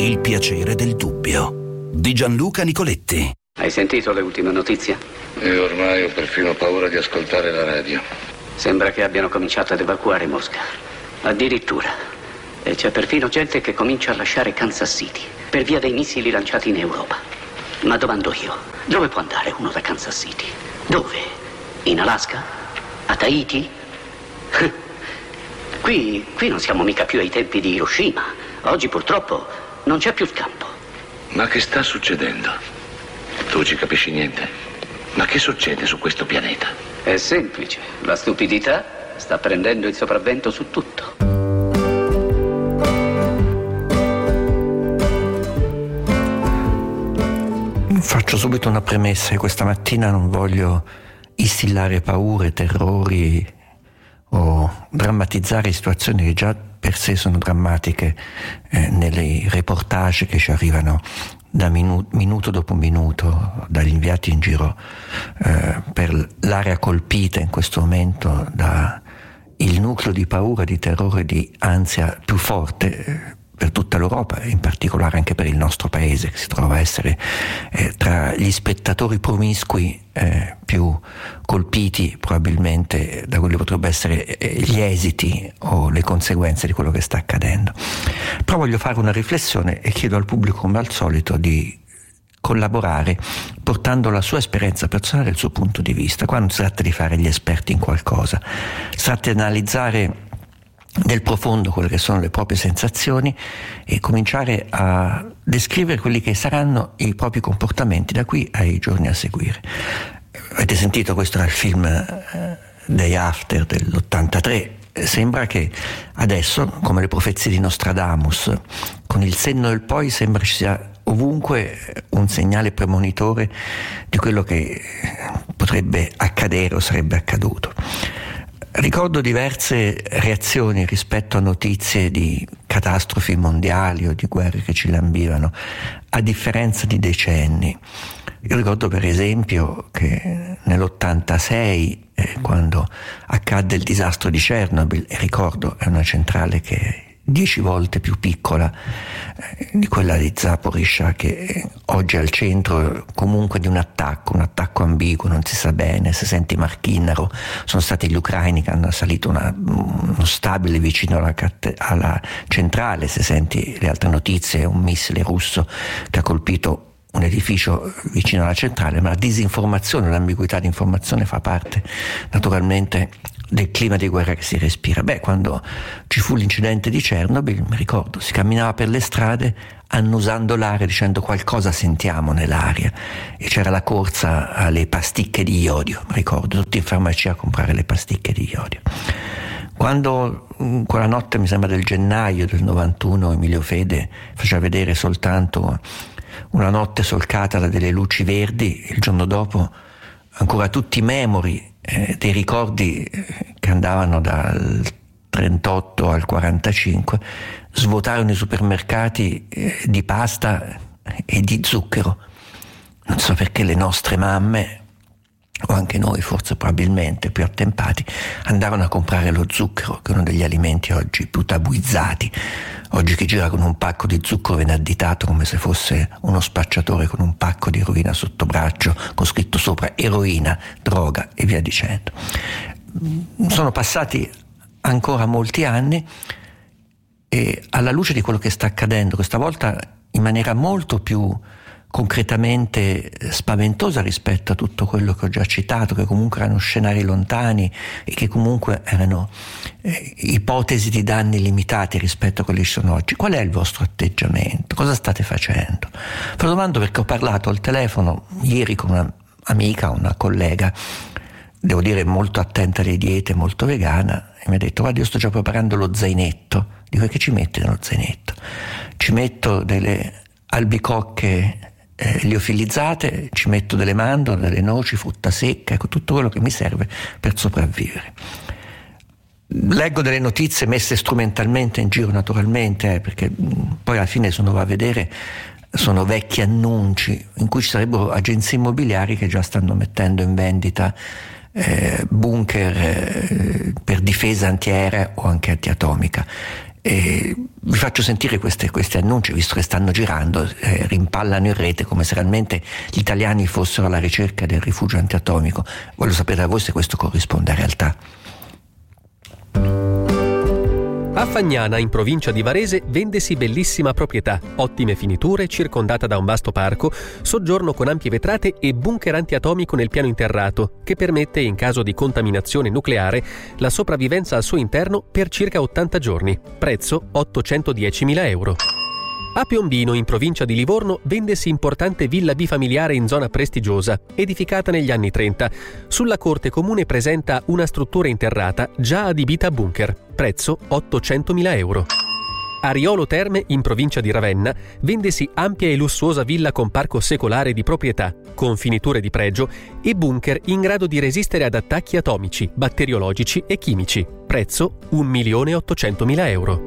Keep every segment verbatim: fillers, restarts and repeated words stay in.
Il piacere del dubbio di Gianluca Nicoletti. Hai sentito le ultime notizie? E ormai ho perfino paura di ascoltare la radio. Sembra che abbiano cominciato ad evacuare Mosca. Addirittura. E c'è perfino gente che comincia a lasciare Kansas City per via dei missili lanciati in Europa. Ma domando io, dove può andare uno da Kansas City? Dove? In Alaska? A Tahiti? Qui, qui non siamo mica più ai tempi di Hiroshima. Oggi purtroppo non c'è più scampo. Ma che sta succedendo? Tu ci capisci niente? Ma che succede su questo pianeta? È semplice. La stupidità sta prendendo il sopravvento su tutto. Faccio subito una premessa. Questa mattina non voglio instillare paure, terrori o drammatizzare situazioni che già per sé sono drammatiche eh, nelle reportage che ci arrivano da minu- minuto dopo minuto dagli inviati in giro eh, per l'area colpita in questo momento da il nucleo di paura, di terrore, di ansia più forte eh, per tutta l'Europa e in particolare anche per il nostro paese, che si trova a essere eh, tra gli spettatori promiscui eh, più colpiti probabilmente da quelli che potrebbero essere eh, gli esiti o le conseguenze di quello che sta accadendo. Però voglio fare una riflessione e chiedo al pubblico, come al solito, di collaborare portando la sua esperienza personale e il suo punto di vista. Qua non si tratta di fare gli esperti in qualcosa, si tratta di analizzare nel profondo quelle che sono le proprie sensazioni e cominciare a descrivere quelli che saranno i propri comportamenti da qui ai giorni a seguire. Avete sentito, questo era il film eh, Day After dell'ottantatré. Sembra che adesso, come le profezie di Nostradamus, con il senno del poi sembra ci sia ovunque un segnale premonitore di quello che potrebbe accadere o sarebbe accaduto. Ricordo diverse reazioni rispetto a notizie di catastrofi mondiali o di guerre che ci lambivano, a differenza di decenni. Io ricordo per esempio che nell'ottantasei, eh, quando accadde il disastro di Chernobyl, e ricordo è una centrale che è dieci volte più piccola eh, di quella di Zaporizhzhia, che oggi è al centro comunque di un attacco, un attacco ambiguo, non si sa bene, se senti Marchinnaro, sono stati gli ucraini che hanno salito una, uno stabile vicino alla, alla centrale, se senti le altre notizie, un missile russo che ha colpito un edificio vicino alla centrale. Ma la disinformazione, l'ambiguità di informazione fa parte naturalmente del clima di guerra che si respira. Beh, quando ci fu l'incidente di Chernobyl, mi ricordo, si camminava per le strade annusando l'aria, dicendo qualcosa sentiamo nell'aria, e c'era la corsa alle pasticche di iodio, mi ricordo, tutti in farmacia a comprare le pasticche di iodio. Quando quella notte, mi sembra del gennaio del novantuno, Emilio Fede faceva vedere soltanto una notte solcata da delle luci verdi, il giorno dopo ancora tutti memori eh, dei ricordi eh, che andavano dal trentotto al quarantacinque, svuotarono i supermercati eh, di pasta e di zucchero. Non so perché le nostre mamme, o anche noi forse probabilmente più attempati, andavano a comprare lo zucchero, che è uno degli alimenti oggi più tabuizzati. Oggi chi gira con un pacco di zucchero viene additato come se fosse uno spacciatore con un pacco di eroina sotto braccio, con scritto sopra eroina, droga e via dicendo. Sono passati ancora molti anni e alla luce di quello che sta accadendo, questa volta in maniera molto più concretamente spaventosa rispetto a tutto quello che ho già citato, che comunque erano scenari lontani e che comunque erano eh, ipotesi di danni limitati rispetto a quelli che sono oggi. Qual è il vostro atteggiamento? Cosa state facendo? Ve lo domando perché ho parlato al telefono ieri con un'amica, una collega, devo dire molto attenta alle diete, molto vegana, e mi ha detto: guarda, io sto già preparando lo zainetto. Dico: che ci metti nello zainetto? Ci metto delle albicocche Eh, liofilizzate, ci metto delle mandorle, delle noci, frutta secca, ecco, tutto quello che mi serve per sopravvivere. Leggo delle notizie messe strumentalmente in giro, naturalmente, eh, perché mh, poi alla fine, se uno va a vedere, sono vecchi annunci in cui ci sarebbero agenzie immobiliari che già stanno mettendo in vendita eh, bunker eh, per difesa antiaerea o anche antiatomica. E vi faccio sentire queste, queste annunci, visto che stanno girando, eh, rimpallano in rete come se realmente gli italiani fossero alla ricerca del rifugio antiatomico. Voglio sapere da voi se questo corrisponde a realtà. A Fagnana, in provincia di Varese, vendesi bellissima proprietà, ottime finiture, circondata da un vasto parco, soggiorno con ampie vetrate e bunker antiatomico nel piano interrato, che permette, in caso di contaminazione nucleare, la sopravvivenza al suo interno per circa ottanta giorni. Prezzo ottocentodiecimila euro. A Piombino, in provincia di Livorno, vendesi importante villa bifamiliare in zona prestigiosa, edificata negli anni trenta. Sulla corte comune presenta una struttura interrata già adibita a bunker. Prezzo ottocentomila euro. A Riolo Terme, in provincia di Ravenna, vendesi ampia e lussuosa villa con parco secolare di proprietà, con finiture di pregio e bunker in grado di resistere ad attacchi atomici, batteriologici e chimici. Prezzo un milione e ottocentomila euro.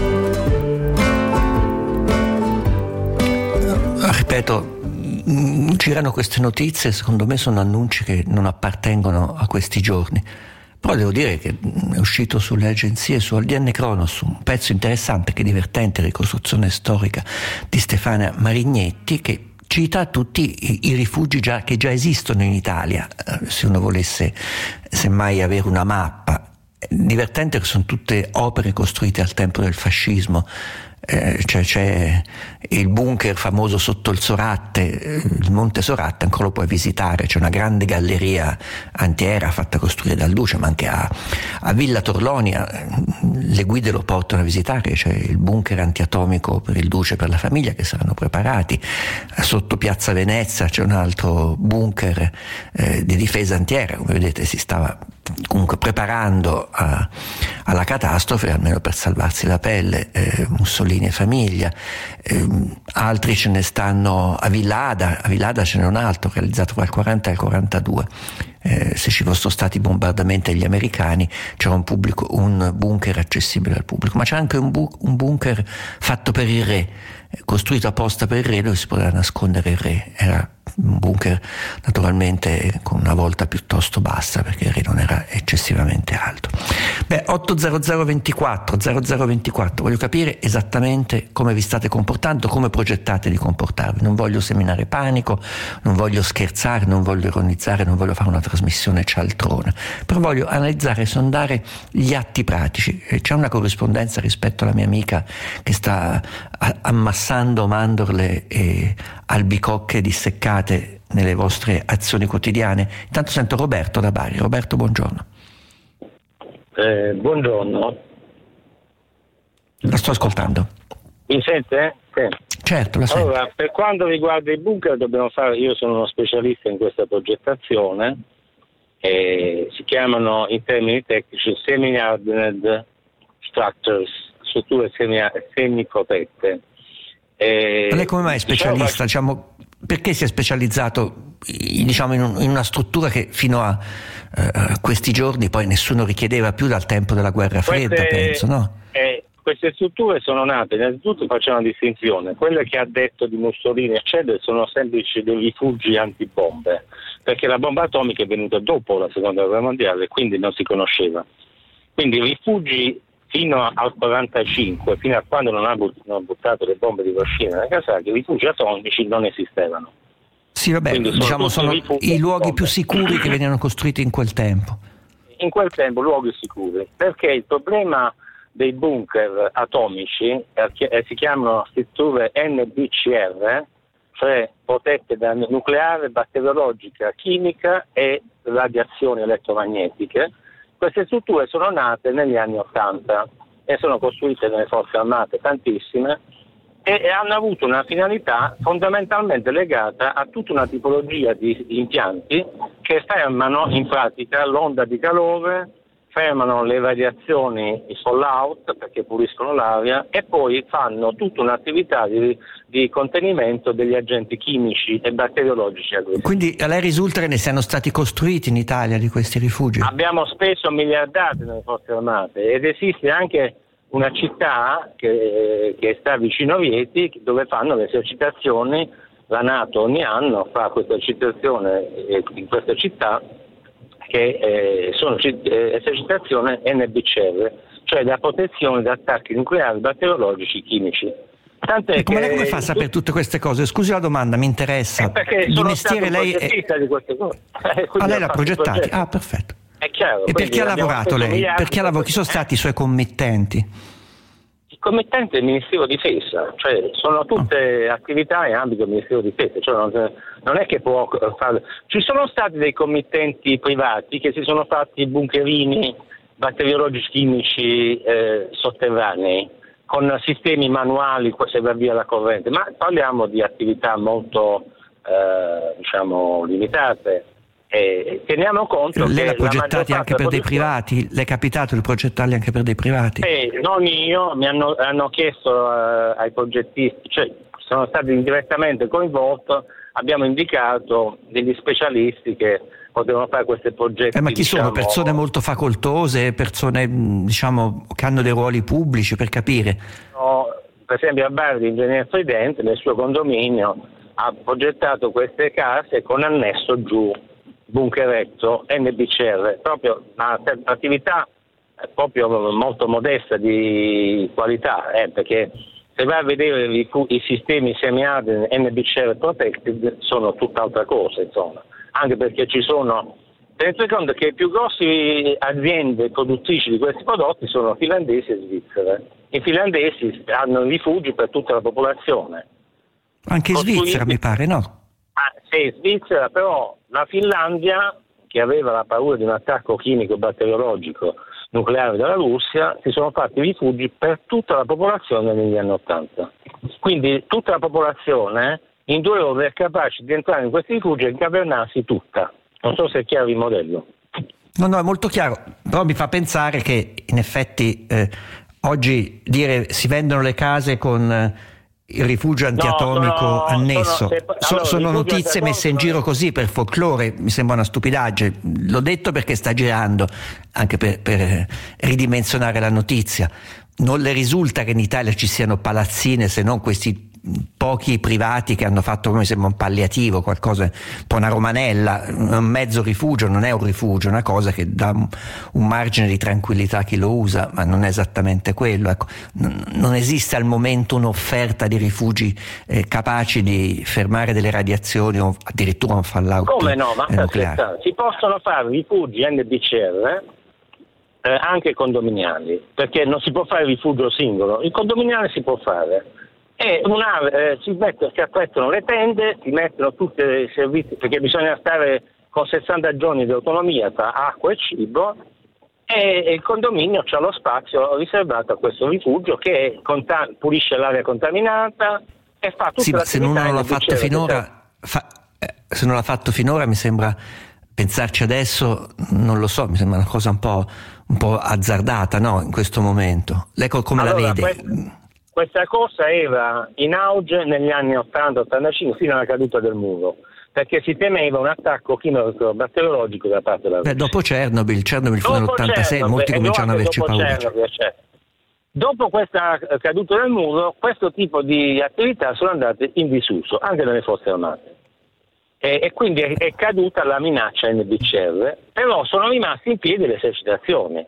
Ripeto, girano queste notizie, secondo me sono annunci che non appartengono a questi giorni, però devo dire che è uscito sulle agenzie, su A D N Kronos, un pezzo interessante, che divertente, ricostruzione storica di Stefania Marignetti, che cita tutti i, i rifugi già, che già esistono in Italia, eh, se uno volesse semmai avere una mappa. Divertente che sono tutte opere costruite al tempo del fascismo. Eh, cioè c'è il bunker famoso sotto il Soratte, eh, il Monte Soratte, ancora lo puoi visitare, c'è una grande galleria antiera fatta costruire dal Duce, ma anche a, a Villa Torlonia eh, le guide lo portano a visitare, c'è il bunker antiatomico per il Duce e per la famiglia che saranno preparati. Sotto Piazza Venezia c'è un altro bunker eh, di difesa antiera, come vedete si stava comunque preparando a, alla catastrofe, almeno per salvarsi la pelle, eh, Mussolini e famiglia. Eh, altri ce ne stanno a Villa Ada, a Villa Ada ce n'è un altro realizzato tra il quaranta e il quarantadue. Eh, se ci fossero stati bombardamenti agli americani c'era un, pubblico, un bunker accessibile al pubblico, ma c'è anche un, bu- un bunker fatto per il re, costruito apposta per il re, dove si poteva nascondere il re. Era un bunker naturalmente con una volta piuttosto bassa, perché il re non era eccessivamente alto. Beh, otto zero zero ventiquattro zero zero ventiquattro, voglio capire esattamente come vi state comportando, come progettate di comportarvi. Non voglio seminare panico, non voglio scherzare, non voglio ironizzare, non voglio fare una trasmissione cialtrona, però voglio analizzare e sondare gli atti pratici. C'è una corrispondenza rispetto alla mia amica che sta ammassando mandorle e albicocche disseccate nelle vostre azioni quotidiane. Intanto sento Roberto da Bari. Roberto, buongiorno. Eh, buongiorno. La sto ascoltando. Mi sente? Sì. Certo, la sento. Allora, per quanto riguarda i bunker dobbiamo fare, io sono uno specialista in questa progettazione, eh, si chiamano in termini tecnici semi-hardened structures, strutture semi- semi-protette. Eh, Ma lei come mai è specialista? Diciamo, perché si è specializzato diciamo, in, un, in una struttura che fino a uh, questi giorni poi nessuno richiedeva più dal tempo della guerra fredda, queste, penso, no? Eh, queste strutture sono nate, innanzitutto facciamo una distinzione, quelle che ha detto di Mussolini eccetera sono semplici dei rifugi antibombe, perché la bomba atomica è venuta dopo la seconda guerra mondiale, quindi non si conosceva. Quindi i rifugi fino al quarantacinque, fino a quando non hanno buttato le bombe di Hiroshima e Nagasaki, i rifugi atomici non esistevano. Sì, vabbè, Quindi sono diciamo sono i luoghi più sicuri che venivano costruiti in quel tempo. In quel tempo luoghi sicuri, perché il problema dei bunker atomici eh, si chiamano strutture N B C R, cioè protette da nucleare, batteriologica, chimica e radiazioni elettromagnetiche. Queste strutture sono nate negli anni Ottanta e sono costruite nelle forze armate tantissime e, e hanno avuto una finalità fondamentalmente legata a tutta una tipologia di, di impianti che fermano in pratica l'onda di calore, fermano le radiazioni, i fallout perché puliscono l'aria e poi fanno tutta un'attività di, di contenimento degli agenti chimici e batteriologici aggressivi. Quindi a lei risulta che ne siano stati costruiti in Italia di questi rifugi? Abbiamo speso miliardate nelle forze armate ed esiste anche una città che, che sta vicino a Rieti dove fanno le esercitazioni, la NATO ogni anno fa questa esercitazione in questa città che eh, sono eh, esercitazioni N B C R, cioè da protezione da attacchi nucleari, batteriologici, chimici. Tant'è e come, che... lei come fa a sapere tutte queste cose? Scusi la domanda, mi interessa. Eh, perché di sono mestiere stato lei è... progettista di queste cose. Eh, ah, lei l'ha progettati? Ah, perfetto. È chiaro. E per chi ha lavorato lei? Per chi ha lavorato? Chi sono eh? stati i suoi committenti? Il committente è il Ministero di Difesa, cioè sono tutte oh. attività in ambito del Ministero di Difesa, cioè non, non è che può fare. Ci sono stati dei committenti privati che si sono fatti bunkerini batteriologici chimici eh, sotterranei con sistemi manuali se va via la corrente, ma parliamo di attività molto eh, diciamo limitate. E teniamo conto lei che l'ha progettati anche per dei produzione... privati? Le è capitato di progettarli anche per dei privati? Eh, non io, mi hanno, hanno chiesto uh, ai progettisti, cioè sono stati indirettamente coinvolti, abbiamo indicato degli specialisti che potevano fare questi progetti. Eh, ma chi diciamo... sono? Persone molto facoltose, persone diciamo che hanno dei ruoli pubblici, per capire? No, per esempio a Bari l'ingegner Tridente nel suo condominio ha progettato queste case con annesso giù bunkeretto N B C R, proprio un'attività proprio molto modesta di qualità, eh, perché se vai a vedere i, i sistemi semi-hard N B C R protected sono tutt'altra cosa, insomma, anche perché ci sono, tenete conto che le più grosse aziende produttrici di questi prodotti sono finlandesi e svizzere. I finlandesi hanno rifugi per tutta la popolazione. Anche in Svizzera mi pare, no? Ah, sì, Svizzera, però la Finlandia, che aveva la paura di un attacco chimico batteriologico nucleare dalla Russia, si sono fatti rifugi per tutta la popolazione negli anni Ottanta. Quindi tutta la popolazione in due ore è capace di entrare in questi rifugi e incavernarsi tutta. Non so se è chiaro il modello. No, no, è molto chiaro, però mi fa pensare che in effetti eh, oggi dire si vendono le case con... Eh, il rifugio antiatomico no, sono, sono, annesso se, allora, sono notizie messe in giro sono... così per folklore, mi sembra una stupidaggine, l'ho detto perché sta girando anche per, per ridimensionare la notizia. Non le risulta che in Italia ci siano palazzine se non questi pochi privati che hanno fatto, come sembra, un palliativo, qualcosa, un po' una romanella, un mezzo rifugio, non è un rifugio, è una cosa che dà un, un margine di tranquillità a chi lo usa, ma non è esattamente quello. Ecco, non esiste al momento un'offerta di rifugi eh, capaci di fermare delle radiazioni o addirittura un fallout come no, ma nucleare. Si possono fare rifugi N B C R eh, anche condominiali, perché non si può fare rifugio singolo, il condominiale si può fare. E una, eh, si mettono, si affrettano le tende, si mettono tutti i servizi, perché bisogna stare con sessanta giorni di autonomia tra acqua e cibo, e, e il condominio c'ha lo spazio riservato a questo rifugio che conta- pulisce l'aria contaminata e fa tutta sì, l'attività. Se non l'ha fatto finora, fa, eh, se non l'ha fatto finora mi sembra, pensarci adesso, non lo so, mi sembra una cosa un po', un po' azzardata, no, in questo momento. Lei come allora, la vede? Questa... Questa cosa era in auge negli anni ottanta ottantacinque fino alla caduta del muro, perché si temeva un attacco chimico batteriologico da parte della Russia. Beh, dopo Chernobyl, Chernobyl fu nell'ottantasei, molti cominciano ad averci paura. Cioè. Dopo questa caduta del muro, questo tipo di attività sono andate in disuso, anche nelle forze armate. E, e quindi è, è caduta la minaccia N B C R, però sono rimaste in piedi le esercitazioni.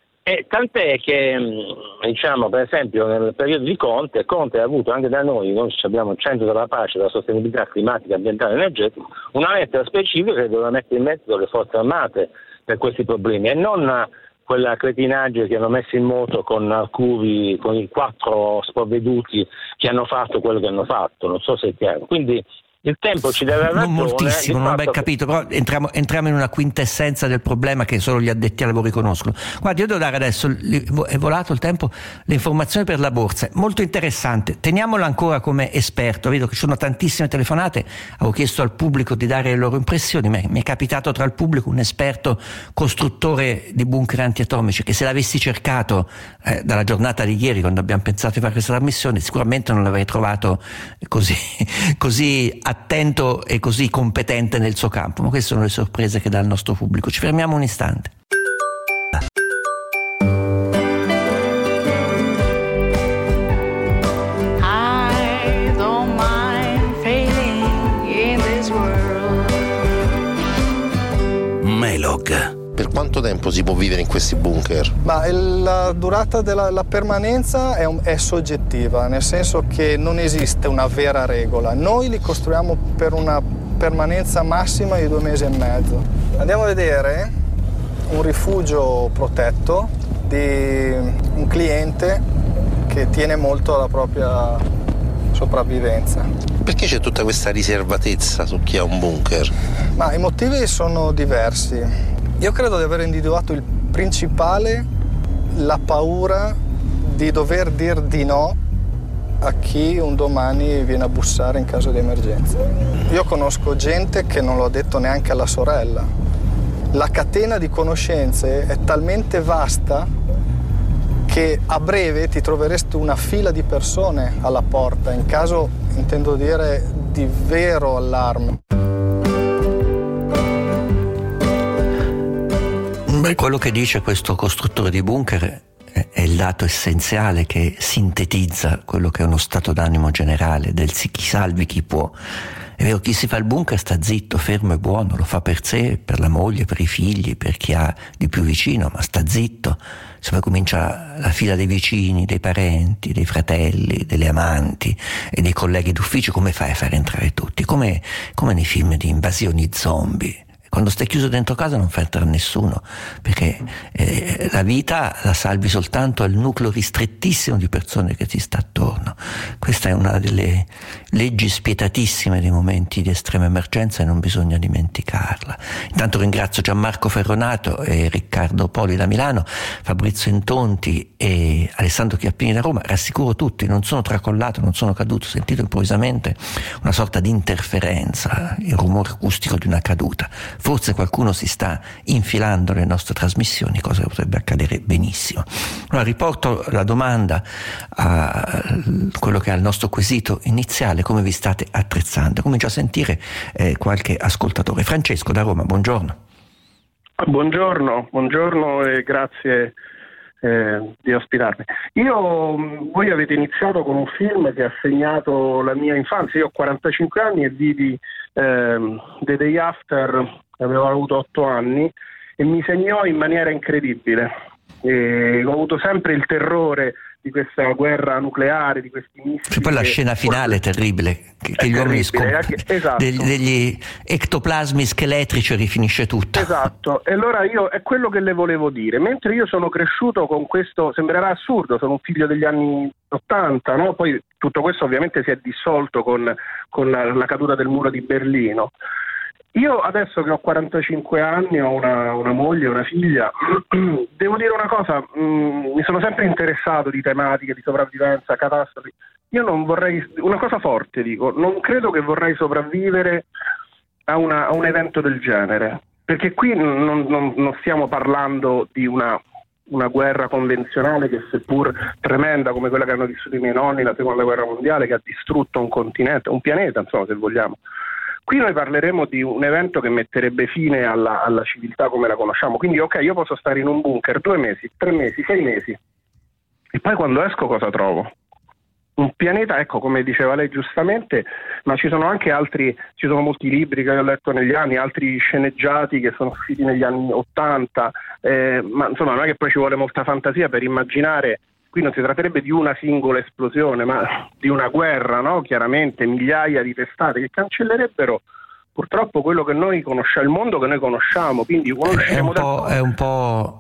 E tant'è che, diciamo, per esempio nel periodo di Conte, Conte ha avuto anche da noi, noi abbiamo il Centro della Pace, della Sostenibilità Climatica, Ambientale e Energetica, una lettera specifica che doveva mettere in mezzo le forze armate per questi problemi e non quella cretinaggine che hanno messo in moto con alcuni, con i quattro sprovveduti che hanno fatto quello che hanno fatto, non so se è chiaro. Quindi il tempo ci deve ragione. Non moltissimo, non ho ben che... capito, però entriamo, entriamo in una quintessenza del problema che solo gli addetti ai lavori conoscono. Guardi, io devo dare adesso, è volato il tempo, le informazioni per la borsa, molto interessante, teniamolo ancora come esperto, vedo che ci sono tantissime telefonate, avevo chiesto al pubblico di dare le loro impressioni, mi è capitato tra il pubblico un esperto costruttore di bunker antiatomici che se l'avessi cercato eh, dalla giornata di ieri quando abbiamo pensato di fare questa trasmissione sicuramente non l'avrei trovato così, così attento e così competente nel suo campo, ma queste sono le sorprese che dà il nostro pubblico. Ci fermiamo un istante. I don't mind failing in this world. Melog. Per quanto tempo si può vivere in questi bunker? Ma la durata della la permanenza è, un, è soggettiva, nel senso che non esiste una vera regola. Noi li costruiamo per una permanenza massima di due mesi e mezzo. Andiamo a vedere un rifugio protetto di un cliente che tiene molto alla propria sopravvivenza. Perché c'è tutta questa riservatezza su chi ha un bunker? Ma i motivi sono diversi. Io credo di aver individuato il principale, la paura di dover dir di no a chi un domani viene a bussare in caso di emergenza. Io conosco gente che non l'ho detto neanche alla sorella. La catena di conoscenze è talmente vasta che a breve ti troveresti una fila di persone alla porta, in caso, intendo dire, di vero allarme. Beh, quello che dice questo costruttore di bunker è il dato essenziale che sintetizza quello che è uno stato d'animo generale del chi salvi chi può. È vero, chi si fa il bunker sta zitto, fermo e buono, lo fa per sé, per la moglie, per i figli, per chi ha di più vicino, ma sta zitto. Se poi comincia la fila dei vicini, dei parenti, dei fratelli, delle amanti e dei colleghi d'ufficio, come fai a far entrare tutti? Come, come nei film di invasioni zombie. Quando stai chiuso dentro casa non fa entrare nessuno, perché eh, la vita la salvi soltanto al nucleo ristrettissimo di persone che ti sta attorno. Questa è una delle leggi spietatissime dei momenti di estrema emergenza e non bisogna dimenticarla. Intanto ringrazio Gianmarco Ferronato e Riccardo Poli da Milano, Fabrizio Intonti e Alessandro Chiappini da Roma. Rassicuro tutti, non sono tracollato, non sono caduto, ho sentito improvvisamente una sorta di interferenza, il rumore acustico di una caduta. Forse qualcuno si sta infilando nelle nostre trasmissioni, cosa che potrebbe accadere benissimo. Allora riporto la domanda a quello che è il nostro quesito iniziale: come vi state attrezzando? Comincio a sentire eh, qualche ascoltatore. Francesco da Roma, buongiorno. Buongiorno, buongiorno e grazie eh, di ospitarmi. Io, voi avete iniziato con un film che ha segnato la mia infanzia. Io ho quarantacinque anni e vidi eh, The Day After, avevo avuto otto anni, e mi segnò in maniera incredibile. E ho avuto sempre il terrore di questa guerra nucleare, di questi missili. C'è poi la scena finale è terribile, che, che gli uomini scomparano, esatto. degli, degli ectoplasmi scheletrici e rifinisce tutto. Esatto, e allora io è quello che le volevo dire. Mentre io sono cresciuto con questo, sembrerà assurdo, sono un figlio degli anni ottanta, no? Poi tutto questo ovviamente si è dissolto con, con la, la caduta del muro di Berlino. Io adesso che ho quarantacinque anni, ho una, una moglie, una figlia, devo dire una cosa, mh, mi sono sempre interessato di tematiche, di sopravvivenza, catastrofi. Io non vorrei, una cosa forte dico, non credo che vorrei sopravvivere a, una, a un evento del genere, perché qui non, non, non stiamo parlando di una, una guerra convenzionale che, seppur tremenda come quella che hanno vissuto i miei nonni, la seconda guerra mondiale, che ha distrutto un continente, un pianeta, insomma, se vogliamo. Qui noi parleremo di un evento che metterebbe fine alla, alla civiltà come la conosciamo. Quindi ok, io posso stare in un bunker due mesi, tre mesi, sei mesi, e poi quando esco cosa trovo? Un pianeta, ecco, come diceva lei giustamente, ma ci sono anche altri, ci sono molti libri che ho letto negli anni, altri sceneggiati che sono usciti negli anni ottanta, eh, ma insomma non è che poi ci vuole molta fantasia per immaginare. Qui non si tratterebbe di una singola esplosione, ma di una guerra, no? Chiaramente migliaia di testate che cancellerebbero purtroppo quello che noi conosciamo, il mondo che noi conosciamo. Quindi è un po', è un po',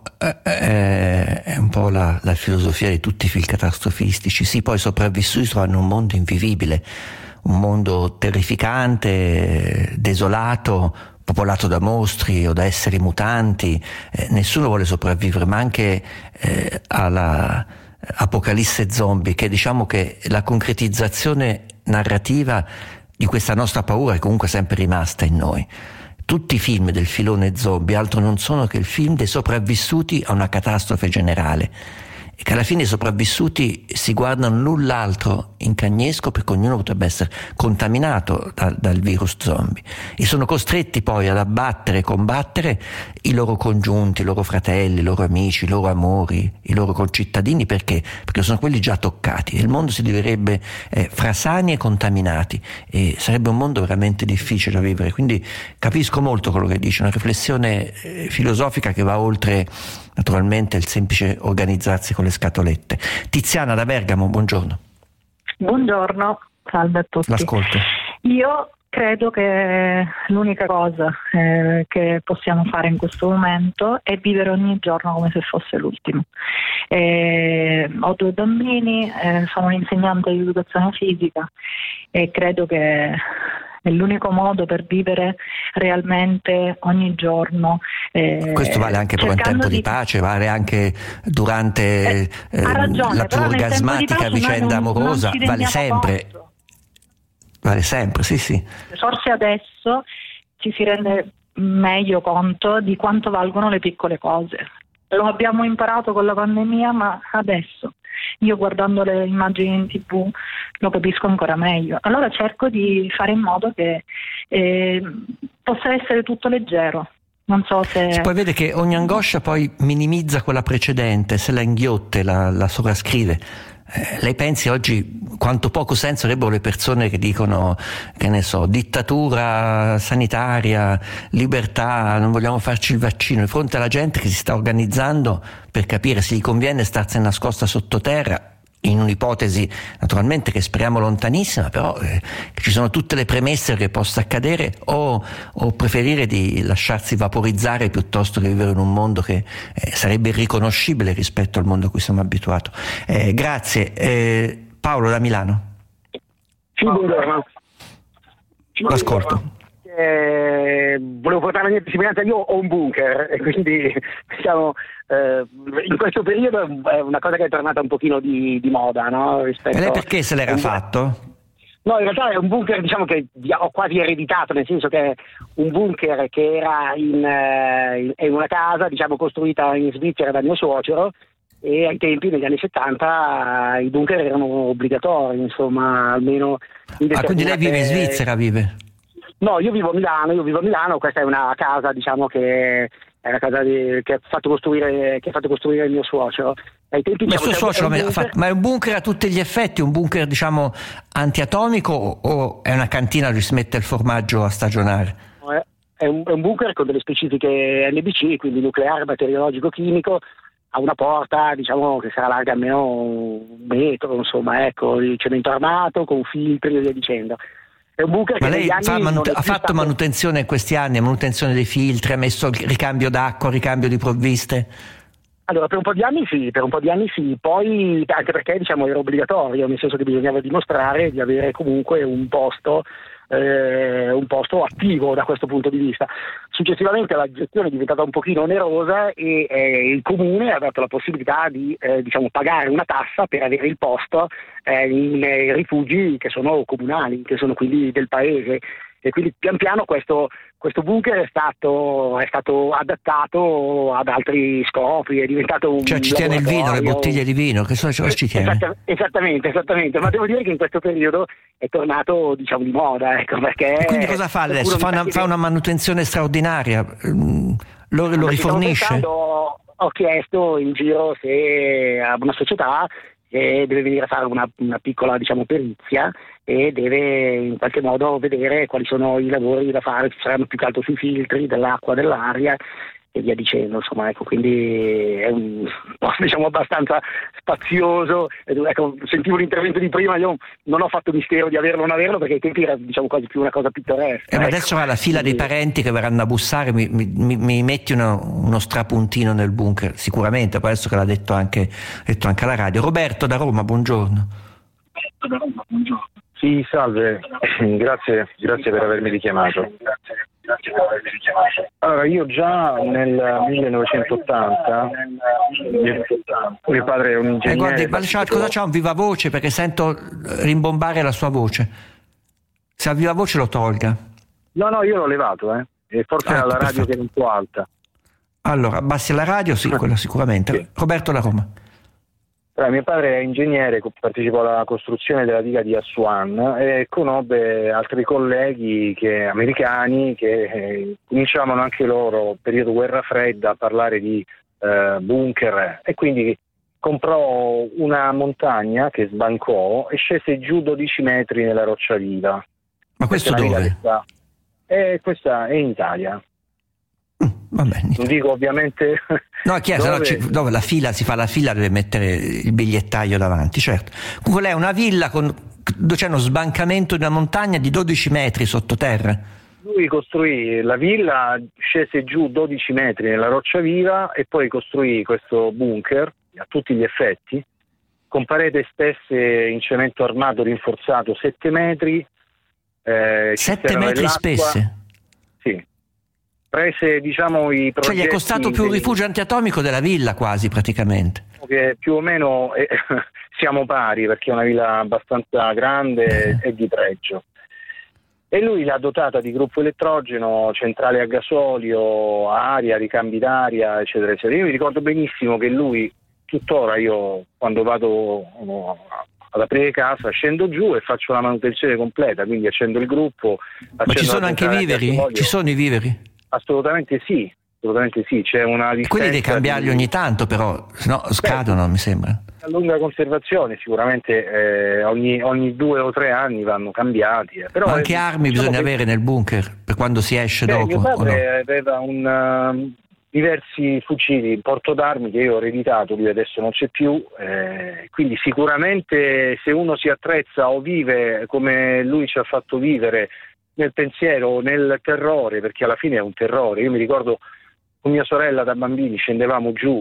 è, è un po' la, la filosofia di tutti i film catastrofistici. Sì, poi i sopravvissuti trovano un mondo invivibile, un mondo terrificante, desolato, popolato da mostri o da esseri mutanti. Eh, nessuno vuole sopravvivere, ma anche eh, alla Apocalisse zombie, che diciamo che la concretizzazione narrativa di questa nostra paura è comunque sempre rimasta in noi. Tutti i film del filone zombie altro non sono che il film dei sopravvissuti a una catastrofe generale, e che alla fine i sopravvissuti si guardano l'un l'altro in cagnesco perché ognuno potrebbe essere contaminato da, dal virus zombie, e sono costretti poi ad abbattere e combattere i loro congiunti, i loro fratelli, i loro amici, i loro amori, i loro concittadini. Perché? Perché sono quelli già toccati, e il mondo si dividerebbe eh, fra sani e contaminati, e sarebbe un mondo veramente difficile da vivere. Quindi capisco molto quello che dice, una riflessione eh, filosofica che va oltre naturalmente il semplice organizzarsi con le scatolette. Tiziana da Bergamo, buongiorno. Buongiorno, salve a tutti. L'ascolto. Io credo che l'unica cosa eh, che possiamo fare in questo momento è vivere ogni giorno come se fosse l'ultimo. Eh, ho due bambini, eh, sono un insegnante di educazione fisica e credo che è l'unico modo per vivere realmente ogni giorno. Eh, Questo vale anche però in tempo di, di pace, vale anche durante eh, eh, ragione, la tua orgasmatica vicenda non, amorosa, non vale sempre. Conto. Vale sempre, sì, sì. Forse adesso ci si rende meglio conto di quanto valgono le piccole cose. Lo abbiamo imparato con la pandemia, ma adesso, io guardando le immagini in tivù, lo capisco ancora meglio. Allora cerco di fare in modo che eh, possa essere tutto leggero. Non so se... Si poi vede che ogni angoscia poi minimizza quella precedente, se la inghiotte, la, la sovrascrive. Eh, lei pensi oggi quanto poco senso avrebbero le persone che dicono, che ne so, dittatura sanitaria, libertà, non vogliamo farci il vaccino, di fronte alla gente che si sta organizzando per capire se gli conviene starsene nascosta sottoterra, in un'ipotesi naturalmente che speriamo lontanissima, però eh, ci sono tutte le premesse che possa accadere, o, o preferire di lasciarsi vaporizzare piuttosto che vivere in un mondo che eh, sarebbe irriconoscibile rispetto al mondo a cui siamo abituati. Eh, grazie. Eh, Paolo da Milano. Sì, buongiorno. L'ascolto. Eh, volevo portare la mia testimonianza. Io ho un bunker e quindi diciamo eh, in questo periodo è una cosa che è tornata un pochino di, di moda, no? Rispetto e lei perché se l'era un... fatto? No, in realtà è un bunker, diciamo, che ho quasi ereditato, nel senso che è un bunker che era in, in, in una casa, diciamo, costruita in Svizzera dal mio suocero, e ai tempi, negli anni settanta, i bunker erano obbligatori, insomma, almeno in Ah, quindi lei vive in Svizzera, vive? No, io vivo a Milano, io vivo a Milano, questa è una casa, diciamo, che è una casa di, che ha fatto costruire che ha fatto costruire il mio suocero. Ai tempi, ma il diciamo, suo suocero è ha fatto, ma è un bunker a tutti gli effetti, un bunker, diciamo, antiatomico, o è una cantina dove si mette il formaggio a stagionare? È un, è un bunker con delle specifiche N B C, quindi nucleare, batteriologico, chimico, ha una porta, diciamo, che sarà larga almeno un metro, insomma, ecco, il cemento armato con filtri e via dicendo. È un bunker Ma che lei fa manut- ha fatto stato... manutenzione in questi anni, manutenzione dei filtri, ha messo il ricambio d'acqua, ricambio di provviste? Allora, per un po' di anni sì, per un po' di anni sì, poi anche perché, diciamo, era obbligatorio, nel senso che bisognava dimostrare di avere comunque un posto eh, un posto attivo da questo punto di vista. Successivamente la gestione è diventata un pochino onerosa e eh, il comune ha dato la possibilità di eh, diciamo pagare una tassa per avere il posto eh, in eh, rifugi che sono comunali, che sono quindi del paese, e quindi pian piano questo, questo bunker è stato, è stato adattato ad altri scopi, è diventato un cioè ci tiene il vino, le bottiglie di vino, che so, cioè, ci tiene. Esatta, esattamente, esattamente, ma devo dire che in questo periodo è tornato, diciamo, di moda, ecco, perché... E quindi cosa fa adesso? Fa una, fa una manutenzione straordinaria? Lo, lo rifornisce? Ho chiesto in giro se a una società che deve venire a fare una, una piccola, diciamo, perizia, e deve in qualche modo vedere quali sono i lavori da fare, ci saranno più che altro sui filtri dell'acqua, dell'aria e via dicendo, insomma, ecco, quindi è un posto, diciamo, abbastanza spazioso. Ecco, sentivo l'intervento di prima, io non ho fatto mistero di averlo o non averlo, perché ai tempi era, diciamo, quasi più una cosa pittoresca. E eh, ecco. Adesso alla fila dei parenti che verranno a bussare, mi, mi, mi metti uno, uno strapuntino nel bunker, sicuramente, poi adesso che l'ha detto anche, detto anche alla radio. Roberto da Roma, buongiorno. Roberto da Roma, buongiorno. Sì, salve, grazie, grazie per avermi richiamato. Allora, io già nel millenovecentottanta, mio padre è un ingegnere... Eh, guardi, ma cosa c'ha un viva voce, perché sento rimbombare la sua voce. Se ha viva voce lo tolga. No, no, io l'ho levato, eh. E forse ah, era la radio perfetto. che era un po' alta. Allora, abbassi la radio, sì, quella sicuramente. Sì. Roberto da Roma. Allora, mio padre è ingegnere, partecipò alla costruzione della diga di Assuan e conobbe altri colleghi che, americani che eh, cominciavano anche loro, periodo guerra fredda, a parlare di eh, bunker, e quindi comprò una montagna che sbancò e scese giù dodici metri nella roccia viva. Ma questo dove? E questa è in Italia. Va bene. Non dico ovviamente. No, è chiaro, dove... se no, dove la fila si fa la fila deve mettere il bigliettaio davanti, certo. Comunque lei è una villa con, dove c'è uno sbancamento di una montagna di dodici metri sottoterra. Lui costruì la villa, scese giù dodici metri nella roccia viva e poi costruì questo bunker a tutti gli effetti, con parete spesse in cemento armato rinforzato sette metri. Eh, sette metri spesse? Sì. Prese, diciamo, i progetti. Cioè gli è costato più un rifugio antiatomico della villa, quasi, praticamente. Che più o meno eh, siamo pari, perché è una villa abbastanza grande eh. e di pregio. E lui l'ha dotata di gruppo elettrogeno, centrale a gasolio, aria, ricambi d'aria, eccetera, eccetera. Io mi ricordo benissimo che lui, tuttora io, quando vado no, ad aprire casa, scendo giù e faccio la manutenzione completa, quindi accendo il gruppo. Ma ci sono anche i viveri? Ci sono i viveri? Assolutamente sì, assolutamente sì, c'è una differenza. Quelli devi cambiarli di... ogni tanto, però, se no scadono, Beh, mi sembra. A lunga conservazione, sicuramente eh, ogni, ogni due o tre anni vanno cambiati. Eh. Però Ma anche è, armi diciamo bisogna che... avere nel bunker per quando si esce Beh, dopo. Mio padre no? aveva un, uh, diversi fucili in porto d'armi che io ho ereditato, lui adesso non c'è più, eh, quindi sicuramente se uno si attrezza o vive come lui ci ha fatto vivere, nel pensiero, nel terrore, perché alla fine è un terrore. Io mi ricordo con mia sorella da bambini scendevamo giù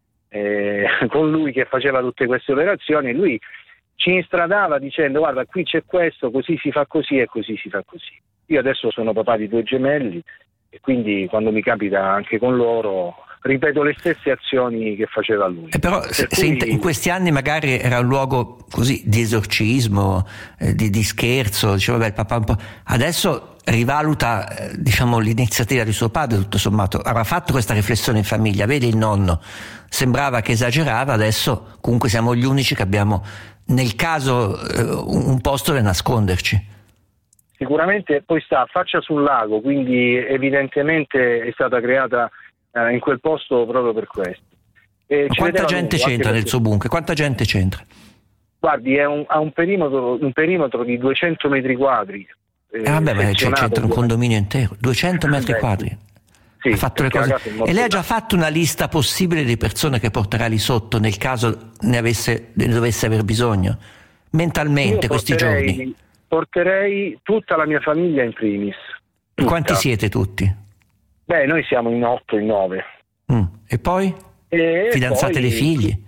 eh, con lui che faceva tutte queste operazioni e lui ci instradava dicendo guarda qui c'è questo, così si fa così e così si fa così. Io adesso sono papà di due gemelli e quindi quando mi capita anche con loro ripeto le stesse azioni che faceva lui. E però per se, cui... se in, in questi anni magari era un luogo così di esorcismo, eh, di, di scherzo, diceva vabbè il papà un po', adesso rivaluta eh, diciamo l'iniziativa di suo padre, tutto sommato aveva fatto questa riflessione in famiglia, vedi il nonno sembrava che esagerava, adesso comunque siamo gli unici che abbiamo nel caso eh, un posto dove nasconderci. Sicuramente poi sta faccia sul lago, quindi evidentemente è stata creata in quel posto proprio per questo. E quanta gente lungo, c'entra nel suo bunker? Quanta gente c'entra? Guardi, è un, ha un perimetro, un perimetro di duecento metri quadri. Eh, eh vabbè, ma c'è, c'entra un condominio intero, duecento metri quadri. Sì, ha fatto le cose. E lei ha già fatto una lista possibile di persone che porterà lì sotto nel caso ne avesse, ne dovesse aver bisogno? Mentalmente, questi giorni. Porterei tutta la mia famiglia in primis. Tutta. Quanti siete tutti? Beh, noi siamo in otto, in nove. Mm. E poi? E Fidanzate poi... dei figli?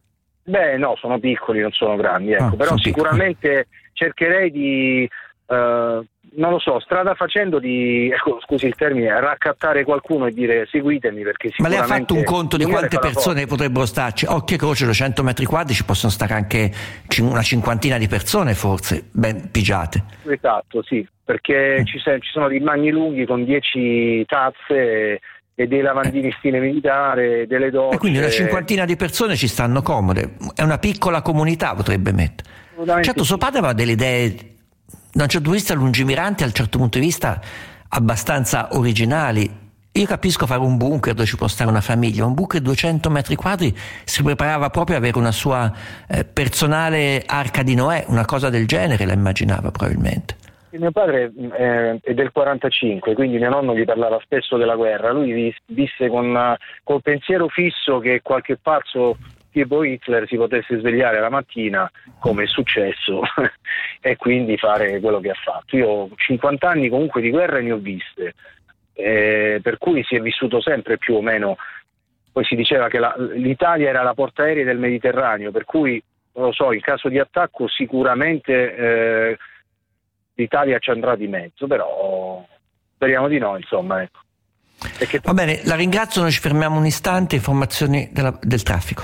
Beh, no, sono piccoli, non sono grandi, ecco. Ah, però sicuramente piccoli. Cercherei di, uh, non lo so, strada facendo di, ecco, scusi il termine, raccattare qualcuno e dire seguitemi perché sicuramente... Ma lei ha fatto un conto di quante persone potrebbero starci? Occhio e croce, duecento metri quadri ci possono stare anche una cinquantina di persone forse, ben pigiate. Esatto, sì. Perché ci, se, ci sono dei bagni lunghi con dieci tazze e dei lavandini stile militare, delle docce. E quindi una cinquantina di persone ci stanno comode, è una piccola comunità potrebbe mettere. Certo, suo padre aveva delle idee da un certo punto di vista lungimiranti, al certo punto di vista abbastanza originali. Io capisco fare un bunker dove ci può stare una famiglia, un bunker di duecento metri quadri si preparava proprio ad avere una sua eh, personale arca di Noè, una cosa del genere la immaginava probabilmente. Il mio padre eh, è del quarantacinque, quindi mio nonno gli parlava spesso della guerra. Lui visse con col pensiero fisso che qualche pazzo tipo Hitler si potesse svegliare la mattina, come è successo, e quindi fare quello che ha fatto. Io ho cinquanta anni comunque di guerra ne ho viste, eh, per cui si è vissuto sempre più o meno. Poi si diceva che la, l'Italia era la portaerei del Mediterraneo, per cui, non lo so, in caso di attacco sicuramente... Eh, l'Italia ci andrà di mezzo, però speriamo di no, insomma. Ecco. Perché... Va bene, la ringrazio, noi ci fermiamo un istante, informazioni della, del traffico.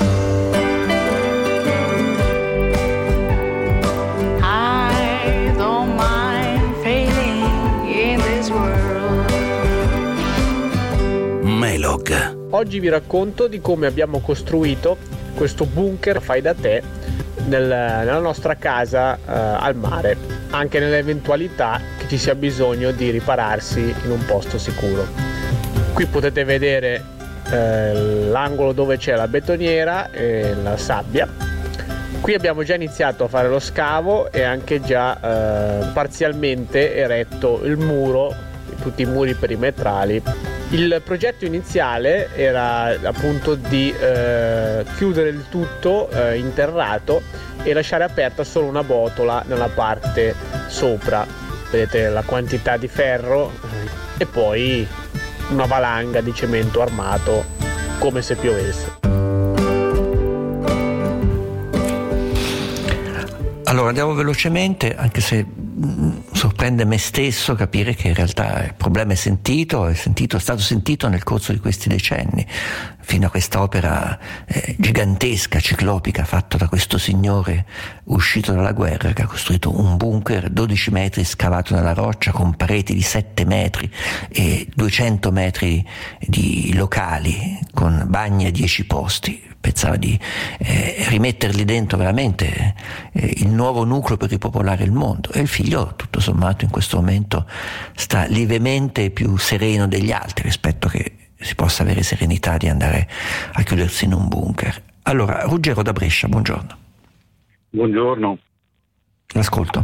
I don't mind failing in this world. Melog. Oggi vi racconto di come abbiamo costruito questo bunker fai da te nel, nella nostra casa eh, al mare, anche nell'eventualità che ci sia bisogno di ripararsi in un posto sicuro. Qui potete vedere eh, l'angolo dove c'è la betoniera e la sabbia. Qui abbiamo già iniziato a fare lo scavo e anche già eh, parzialmente eretto il muro, tutti i muri perimetrali. Il progetto iniziale era appunto di eh, chiudere il tutto eh, interrato e lasciare aperta solo una botola nella parte sopra. Vedete la quantità di ferro e poi una valanga di cemento armato come se piovesse. Allora andiamo velocemente, anche se sorprende me stesso capire che in realtà il problema è sentito, è sentito, è stato sentito nel corso di questi decenni, fino a questa opera eh, gigantesca, ciclopica, fatta da questo signore uscito dalla guerra, che ha costruito un bunker dodici metri scavato nella roccia con pareti di sette metri e duecento metri di locali con bagni a dieci posti. Pensava di eh, rimetterli dentro veramente eh, il nuovo nucleo per ripopolare il mondo, e il figlio tutto sommato in questo momento sta lievemente più sereno degli altri rispetto che si possa avere serenità di andare a chiudersi in un bunker. Allora, Ruggero da Brescia, buongiorno. Buongiorno. L'ascolto.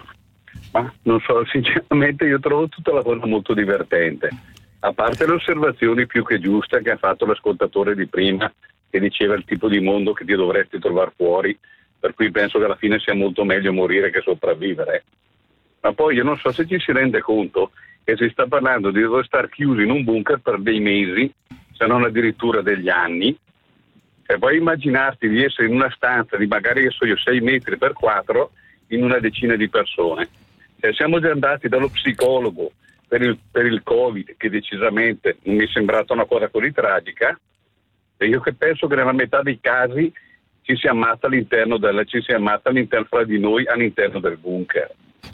Ma non so, sinceramente io trovo tutta la cosa molto divertente, a parte le osservazioni più che giuste che ha fatto l'ascoltatore di prima, che diceva il tipo di mondo che ti dovresti trovare fuori, per cui penso che alla fine sia molto meglio morire che sopravvivere. Ma poi io non so se ci si rende conto che si sta parlando di dover stare chiusi in un bunker per dei mesi, se non addirittura degli anni, e poi immaginarti di essere in una stanza di magari so io, sei metri per quattro in una decina di persone. Cioè, siamo già andati dallo psicologo per il, per il Covid, che decisamente non mi è sembrata una cosa così tragica, e io che penso che nella metà dei casi ci si ammazza all'interno della, ci si ammazza all'interno fra di noi all'interno del bunker.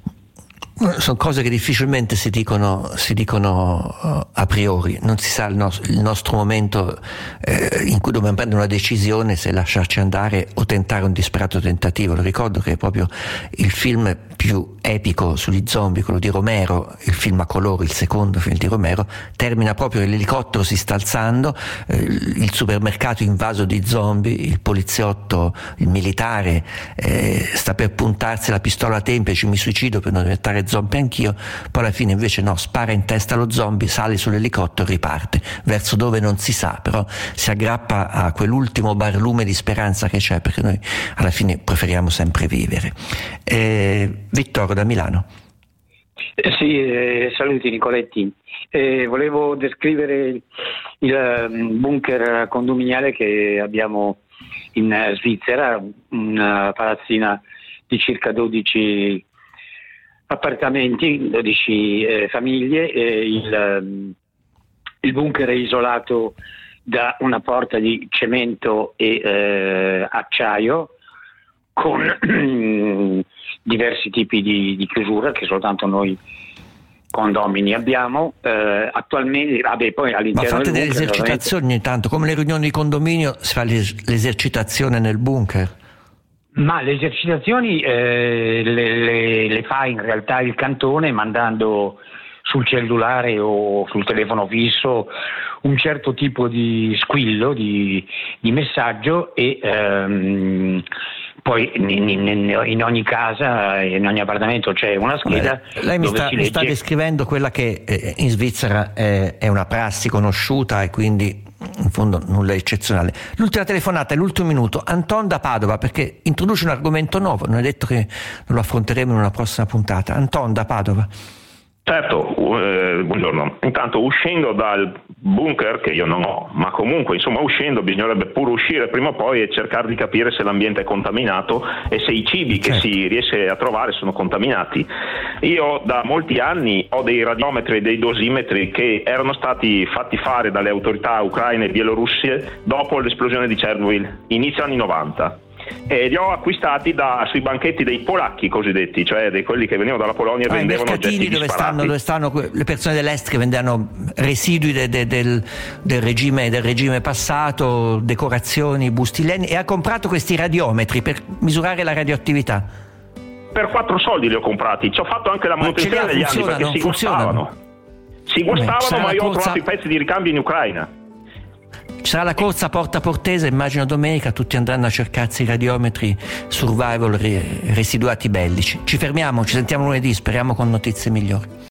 Sono cose che difficilmente si dicono, si dicono uh, a priori, non si sa il, nos- il nostro momento eh, in cui dobbiamo prendere una decisione, se lasciarci andare o tentare un disperato tentativo. Lo ricordo che è proprio il film più epico sugli zombie, quello di Romero, il film a colori, il secondo film di Romero, termina proprio che l'elicottero si sta alzando, eh, il supermercato invaso di zombie, il poliziotto, il militare eh, sta per puntarsi la pistola a tempia e dice mi suicido per non diventare zombie anch'io, poi alla fine invece no, spara in testa allo zombie, sale sull'elicottero e riparte verso dove non si sa, però si aggrappa a quell'ultimo barlume di speranza che c'è, perché noi alla fine preferiamo sempre vivere. eh, Vittorio da Milano. Eh sì, eh, saluti Nicoletti. Eh, volevo descrivere il um, bunker condominiale che abbiamo in uh, Svizzera, una palazzina di circa dodici appartamenti, dodici eh, famiglie. Eh, il, um, il bunker è isolato da una porta di cemento e eh, acciaio con diversi tipi di, di chiusura che soltanto noi condomini abbiamo. Eh, attualmente, vabbè, poi all'interno Ma fate del delle bunker, esercitazioni ogni tanto, come le riunioni di condominio si fa l'es- l'esercitazione nel bunker? Ma le esercitazioni eh, le, le, le fa in realtà il cantone mandando sul cellulare o sul telefono fisso un certo tipo di squillo, di, di messaggio, e ehm, poi in, in, in ogni casa, in ogni appartamento c'è una scheda. Beh, lei mi dove sta, si mi sta legge... descrivendo quella che eh, in Svizzera è, è una prassi conosciuta e quindi in fondo nulla di eccezionale. L'ultima telefonata è l'ultimo minuto. Anton da Padova, perché introduce un argomento nuovo, non è detto che non lo affronteremo in una prossima puntata. Anton da Padova. Certo, eh, buongiorno. Intanto, uscendo dal bunker, che io non ho, ma comunque insomma uscendo bisognerebbe pure uscire prima o poi e cercare di capire se l'ambiente è contaminato e se i cibi che certo. si riesce a trovare sono contaminati. Io da molti anni ho dei radiometri e dei dosimetri che erano stati fatti fare dalle autorità ucraine e bielorusse dopo l'esplosione di Chernobyl, inizio anni novanta. e li ho acquistati da, sui banchetti dei polacchi cosiddetti, cioè di quelli che venivano dalla Polonia e ah, vendevano i mercatini oggetti dove disparati. stanno, dove stanno le persone dell'est che vendevano residui de, de, del, del, regime, del regime passato, decorazioni, bustileni, e ha comprato questi radiometri per misurare la radioattività. Per quattro soldi li ho comprati, ci ho fatto anche la manutenzione negli anni perché si guastavano. Si guastavano, ma io ho corsa... trovato i pezzi di ricambio in Ucraina. Ci sarà la corsa Porta Portese, immagino domenica, tutti andranno a cercarsi i radiometri survival residuati bellici. Ci fermiamo, ci sentiamo lunedì, speriamo con notizie migliori.